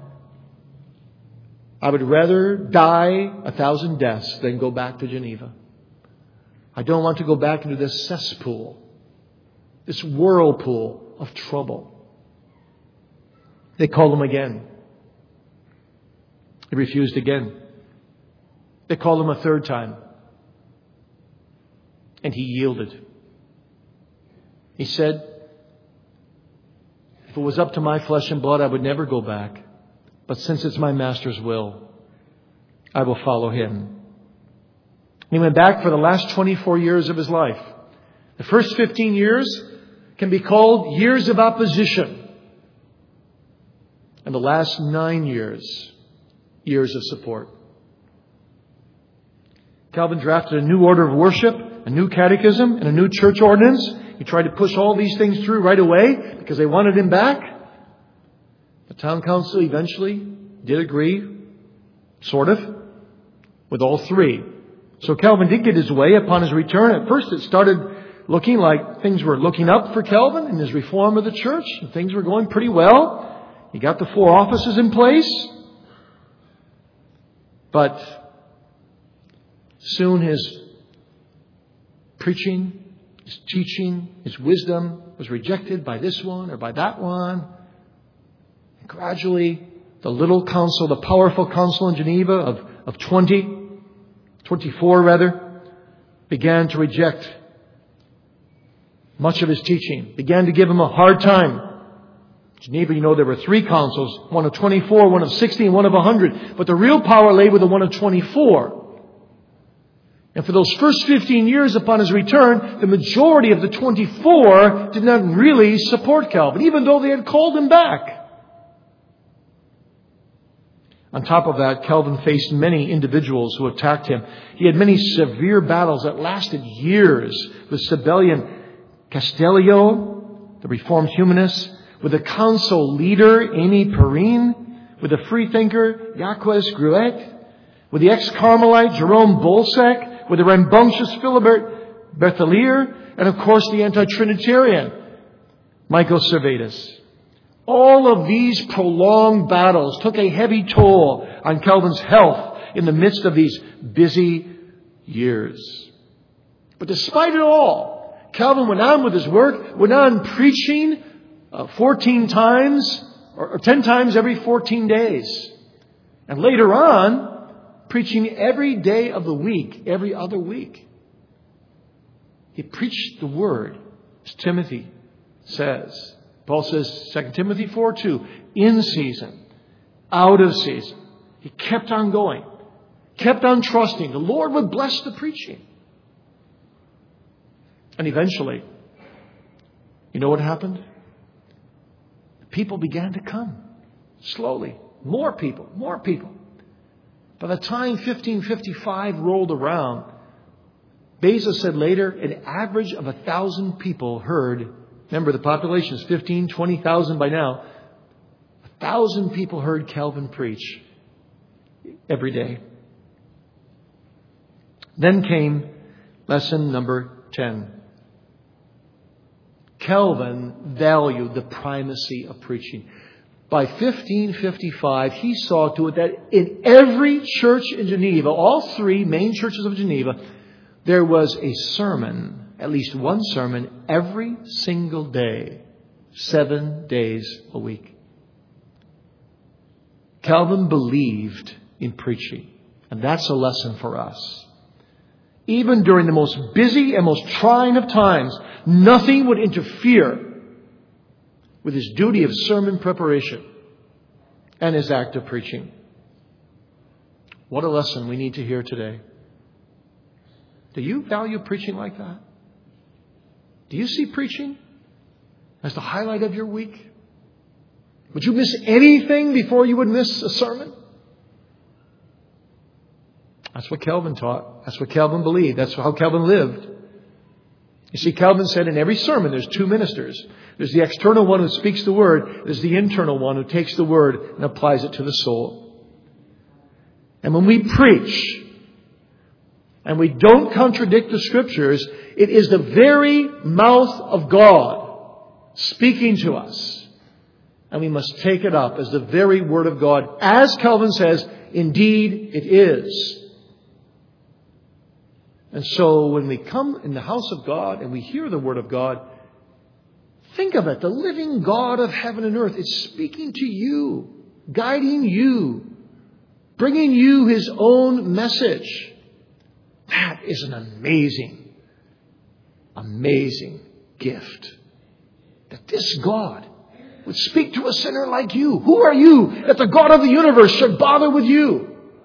I would rather die a thousand deaths than go back to Geneva. I don't want to go back into this cesspool, this whirlpool of trouble. They called him again. He refused again. They called him a third time. And he yielded. He said, if it was up to my flesh and blood, I would never go back. But since it's my master's will, I will follow him. He went back for the last twenty-four years of his life. The first fifteen years can be called years of opposition. And the last nine years, years of support. Calvin drafted a new order of worship, a new catechism, and a new church ordinance. He tried to push all these things through right away because they wanted him back. The town council eventually did agree, sort of, with all three. So Calvin did get his way upon his return. At first it started looking like things were looking up for Calvin in his reform of the church. And things were going pretty well. He got the four offices in place. But soon his preaching, his teaching, his wisdom was rejected by this one or by that one. And gradually, the little council, the powerful council in Geneva of, of twenty, twenty-four rather, began to reject much of his teaching, began to give him a hard time. Geneva, you know, there were three councils, one of twenty-four, one of sixty, and one of one hundred. But the real power lay with the one of twenty-four. And for those first fifteen years upon his return, the majority of the twenty-four did not really support Calvin, even though they had called him back. On top of that, Calvin faced many individuals who attacked him. He had many severe battles that lasted years with Sabellian Castellio, the Reformed humanist, with the council leader, Aimé Perrine, with the freethinker, Jacques Gruet, with the ex-Carmelite, Jerome Bolsec, with the rambunctious Philibert Berthelier, and of course the anti-Trinitarian, Michael Servetus. All of these prolonged battles took a heavy toll on Calvin's health in the midst of these busy years. But despite it all, Calvin went on with his work, went on preaching uh, fourteen times, or, or ten times every fourteen days. And later on, preaching every day of the week, every other week. He preached the word, as Timothy says. Paul says, Second Timothy four two, in season, out of season. He kept on going, kept on trusting. The Lord would bless the preaching. And eventually, you know what happened? People began to come, slowly. More people, more people. By the time fifteen fifty-five rolled around, Beza said later, an average of a thousand people heard. Remember, the population is fifteen, twenty thousand by now. A thousand people heard Calvin preach every day. Then came lesson number ten. Calvin valued the primacy of preaching. By fifteen fifty-five, he saw to it that in every church in Geneva, all three main churches of Geneva, there was a sermon, at least one sermon, every single day, seven days a week. Calvin believed in preaching, and that's a lesson for us. Even during the most busy and most trying of times, nothing would interfere with his duty of sermon preparation and his act of preaching. What a lesson we need to hear today. Do you value preaching like that? Do you see preaching as the highlight of your week? Would you miss anything before you would miss a sermon? That's what Calvin taught. That's what Calvin believed. That's how Calvin lived. You see, Calvin said in every sermon there's two ministers. There's the external one who speaks the word. There's the internal one who takes the word and applies it to the soul. And when we preach and we don't contradict the Scriptures, it is the very mouth of God speaking to us. And we must take it up as the very Word of God. As Calvin says, indeed it is. And so when we come in the house of God and we hear the Word of God, think of it. The living God of heaven and earth is speaking to you, guiding you, bringing you His own message. That is an amazing, amazing gift. That this God would speak to a sinner like you. Who are you that the God of the universe should bother with you?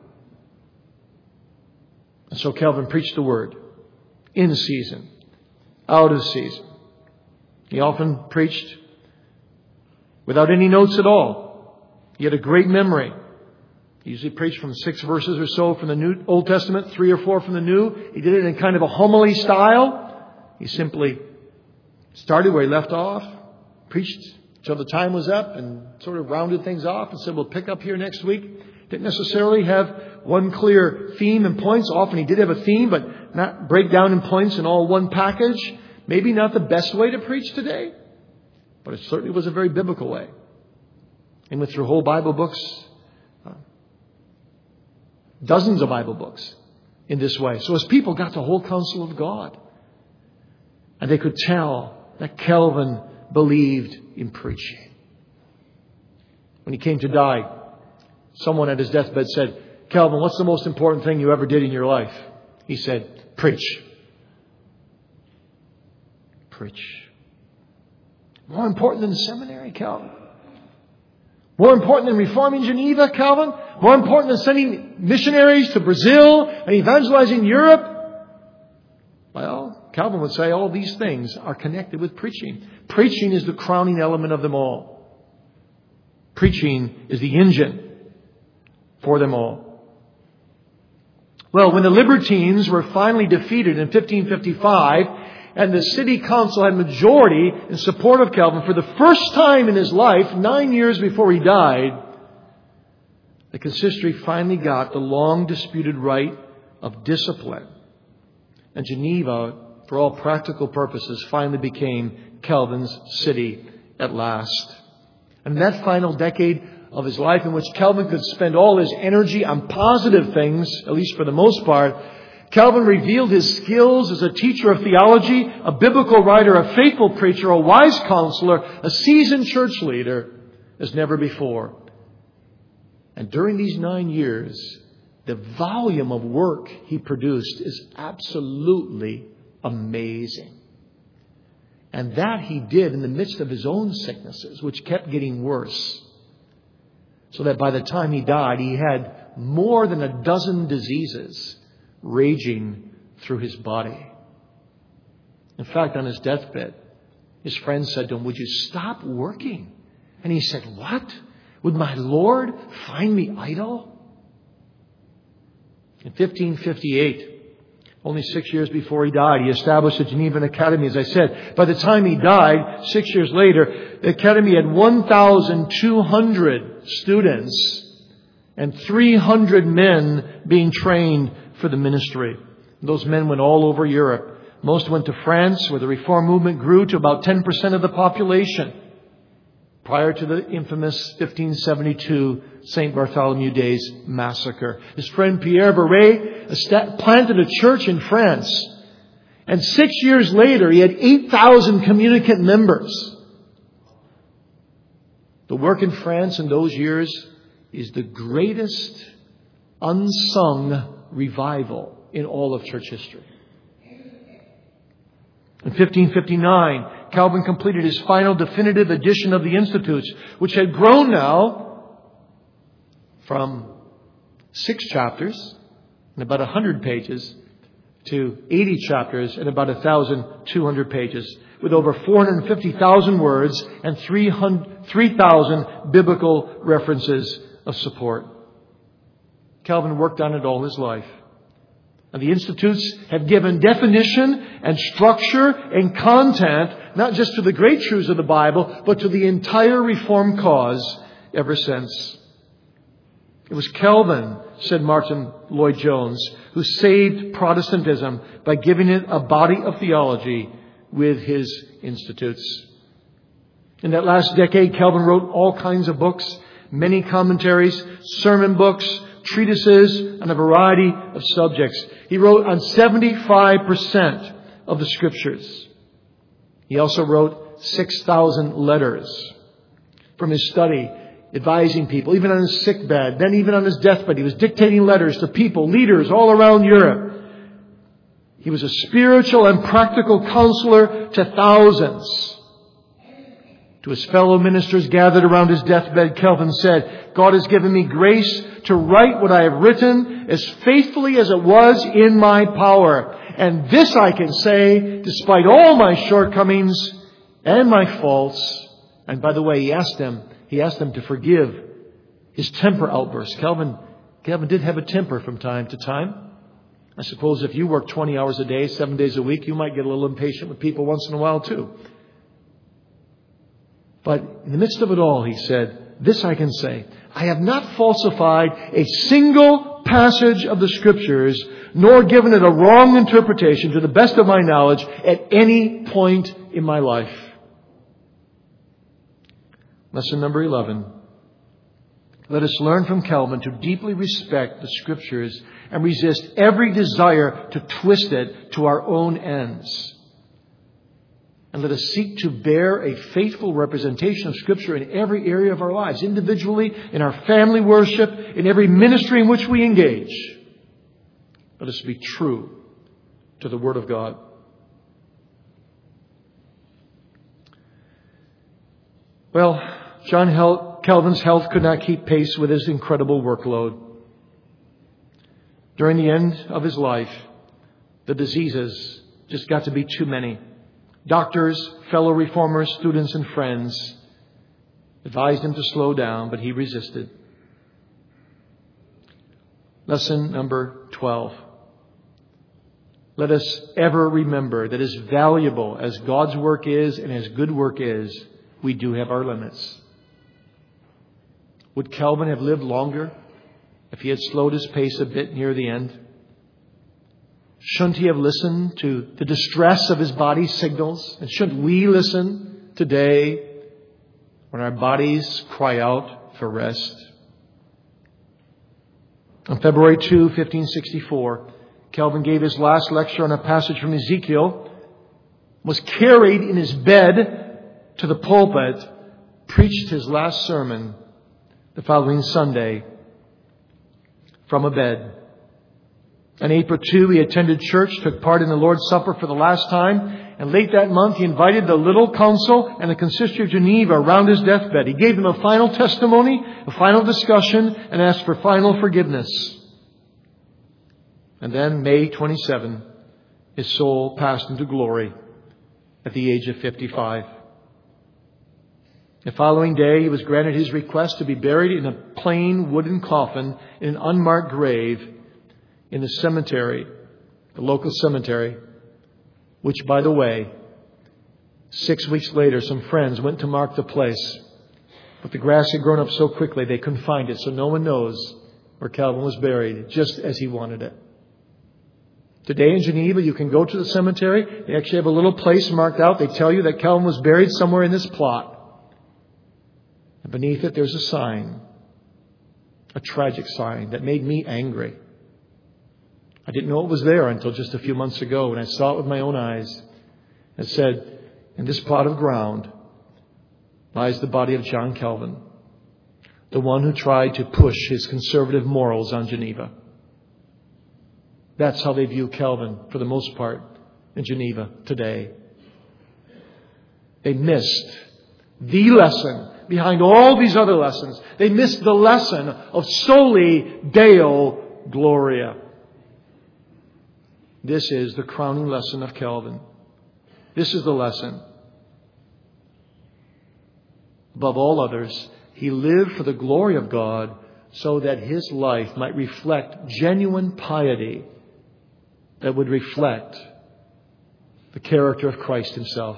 And so Calvin preached the Word in season, out of season. He often preached without any notes at all. He had a great memory. He usually preached from six verses or so from the New Old Testament, three or four from the New. He did it in kind of a homily style. He simply started where he left off, preached until the time was up, and sort of rounded things off and said, we'll pick up here next week. Didn't necessarily have one clear theme and points. Often he did have a theme, but not break down in points in all one package. Maybe not the best way to preach today, but it certainly was a very biblical way. He went through whole Bible books, uh, dozens of Bible books in this way. So his people got the whole counsel of God. And they could tell that Calvin believed in preaching. When he came to die, someone at his deathbed said, Calvin, what's the most important thing you ever did in your life? He said, preach. Preach. More important than the seminary, Calvin? More important than reforming Geneva, Calvin? More important than sending missionaries to Brazil and evangelizing Europe? Well, Calvin would say all these things are connected with preaching. Preaching is the crowning element of them all. Preaching is the engine for them all. Well, when the Libertines were finally defeated in fifteen fifty-five and the city council had majority in support of Calvin for the first time in his life, nine years before he died, the consistory finally got the long disputed right of discipline. And Geneva, for all practical purposes, finally became Calvin's city at last. And in that final decade of his life, in which Calvin could spend all his energy on positive things, at least for the most part, Calvin revealed his skills as a teacher of theology, a biblical writer, a faithful preacher, a wise counselor, a seasoned church leader as never before. And during these nine years, the volume of work he produced is absolutely amazing. And that he did in the midst of his own sicknesses, which kept getting worse. So that by the time he died, he had more than a dozen diseases raging through his body. In fact, on his deathbed, his friends said to him, would you stop working? And he said, what? Would my Lord find me idle? In fifteen fifty-eight, only six years before he died, he established the Genevan Academy, as I said. By the time he died, six years later, the Academy had one thousand two hundred students and three hundred men being trained for the ministry. Those men went all over Europe. Most went to France, where the Reform movement grew to about ten percent of the population, prior to the infamous fifteen seventy-two Saint Bartholomew Days massacre. His friend Pierre Viret planted a church in France And six years later, he had eight thousand communicant members. The work in France in those years is the greatest unsung revival in all of church history. In fifteen fifty-nine, Calvin completed his final definitive edition of the Institutes, which had grown now from six chapters and about one hundred pages to eighty chapters and about one thousand two hundred pages, with over four hundred fifty thousand words and three thousand biblical references of support. Calvin worked on it all his life. And the Institutes have given definition and structure and content, not just to the great truths of the Bible, but to the entire Reformed cause ever since. It was Calvin, said Martin Lloyd-Jones, who saved Protestantism by giving it a body of theology with his Institutes. In that last decade, Calvin wrote all kinds of books, many commentaries, sermon books, treatises on a variety of subjects. He wrote on seventy-five percent of the Scriptures. He also wrote six thousand letters from his study, advising people, even on his sick bed, then even on his deathbed. He was dictating letters to people, leaders all around Europe. He was a spiritual and practical counselor to thousands. To his fellow ministers gathered around his deathbed, Calvin said, God has given me grace to write what I have written as faithfully as it was in my power. And this I can say, despite all my shortcomings and my faults. And by the way, he asked them, he asked them to forgive his temper outbursts. Calvin, Calvin did have a temper from time to time. I suppose if you work twenty hours a day, seven days a week, you might get a little impatient with people once in a while too. But in the midst of it all, he said, this I can say, I have not falsified a single passage of the Scriptures, nor given it a wrong interpretation to the best of my knowledge at any point in my life. Lesson number eleven. Let us learn from Calvin to deeply respect the Scriptures and resist every desire to twist it to our own ends. And let us seek to bear a faithful representation of Scripture in every area of our lives, individually, in our family worship, in every ministry in which we engage. Let us be true to the Word of God. Well, John Calvin's health could not keep pace with his incredible workload. During the end of his life, the diseases just got to be too many. Doctors, fellow reformers, students, and friends advised him to slow down, but he resisted. Lesson number twelve. Let us ever remember that as valuable as God's work is and as good work is, we do have our limits. Would Calvin have lived longer if he had slowed his pace a bit near the end? Shouldn't he have listened to the distress of his body's signals? And shouldn't we listen today when our bodies cry out for rest? On February second, fifteen sixty-four, Calvin gave his last lecture on a passage from Ezekiel, was carried in his bed to the pulpit, preached his last sermon the following Sunday from a bed. On April second, he attended church, took part in the Lord's Supper for the last time, and late that month he invited the Little Council and the Consistory of Geneva around his deathbed. He gave them a final testimony, a final discussion, and asked for final forgiveness. And then, May twenty-seventh, his soul passed into glory at the age of fifty-five. The following day, he was granted his request to be buried in a plain wooden coffin in an unmarked grave in the cemetery, the local cemetery, which, by the way, six weeks later, some friends went to mark the place. But the grass had grown up so quickly they couldn't find it, so no one knows where Calvin was buried, just as he wanted it. Today in Geneva, you can go to the cemetery. They actually have a little place marked out. They tell you that Calvin was buried somewhere in this plot. And beneath it, there's a sign, a tragic sign that made me angry. I didn't know it was there until just a few months ago when I saw it with my own eyes. It said, in this plot of ground lies the body of John Calvin, the one who tried to push his conservative morals on Geneva. That's how they view Calvin, for the most part, in Geneva today. They missed the lesson behind all these other lessons. They missed the lesson of Soli Deo Gloria. This is the crowning lesson of Calvin. This is the lesson. Above all others, he lived for the glory of God so that his life might reflect genuine piety that would reflect the character of Christ himself.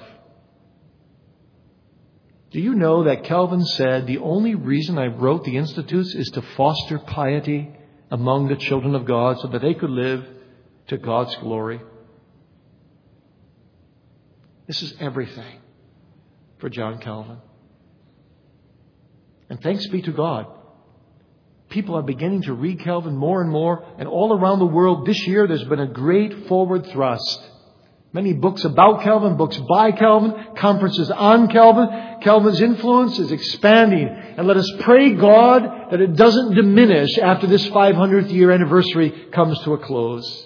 Do you know that Calvin said, the only reason I wrote the Institutes is to foster piety among the children of God so that they could live to God's glory? This is everything for John Calvin. And thanks be to God, people are beginning to read Calvin more and more. And all around the world this year, there's been a great forward thrust. Many books about Calvin, books by Calvin, conferences on Calvin. Calvin's influence is expanding. And let us pray God that it doesn't diminish after this five hundredth year anniversary comes to a close.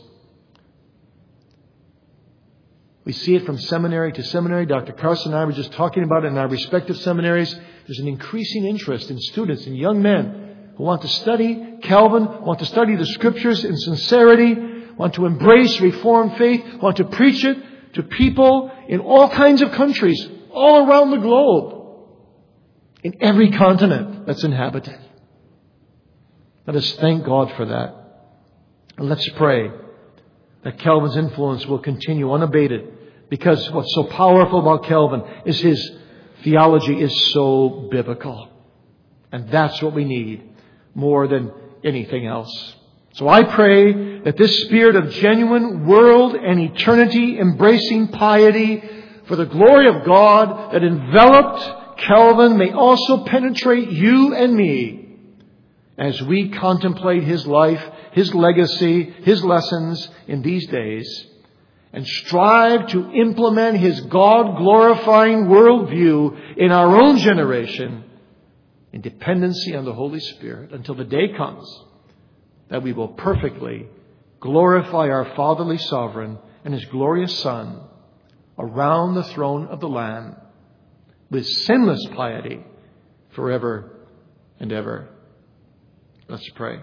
We see it from seminary to seminary. Doctor Carson and I were just talking about it in our respective seminaries. There's an increasing interest in students and young men who want to study Calvin, want to study the Scriptures in sincerity, want to embrace Reformed faith, want to preach it to people in all kinds of countries, all around the globe, in every continent that's inhabited. Let us thank God for that. And let's pray that Calvin's influence will continue unabated, because what's so powerful about Calvin is his theology is so biblical. And that's what we need more than anything else. So I pray that this spirit of genuine world and eternity embracing piety for the glory of God that enveloped Calvin may also penetrate you and me as we contemplate his life, his legacy, his lessons in these days, and strive to implement his God-glorifying worldview in our own generation in dependency on the Holy Spirit until the day comes that we will perfectly glorify our fatherly sovereign and his glorious Son around the throne of the Lamb with sinless piety forever and ever. Let's pray.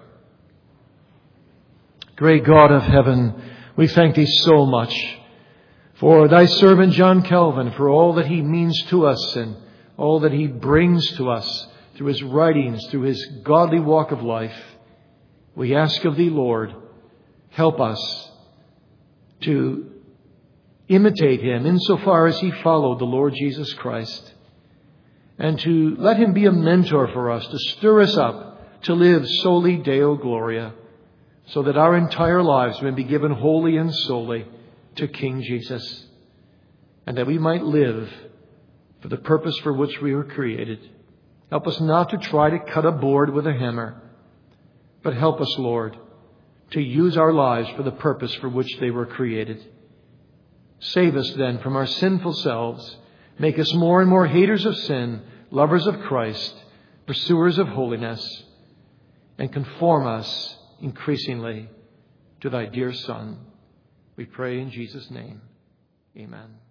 Great God of heaven, we thank thee so much for thy servant John Calvin, for all that he means to us and all that he brings to us through his writings, through his godly walk of life. We ask of thee, Lord, help us to imitate him insofar as he followed the Lord Jesus Christ, and to let him be a mentor for us, to stir us up to live soli Deo Gloria, so that our entire lives may be given wholly and solely to King Jesus, and that we might live for the purpose for which we were created. Help us not to try to cut a board with a hammer, but help us, Lord, to use our lives for the purpose for which they were created. Save us then from our sinful selves. Make us more and more haters of sin, lovers of Christ, pursuers of holiness, and conform us increasingly to thy dear Son. We pray in Jesus' name. Amen.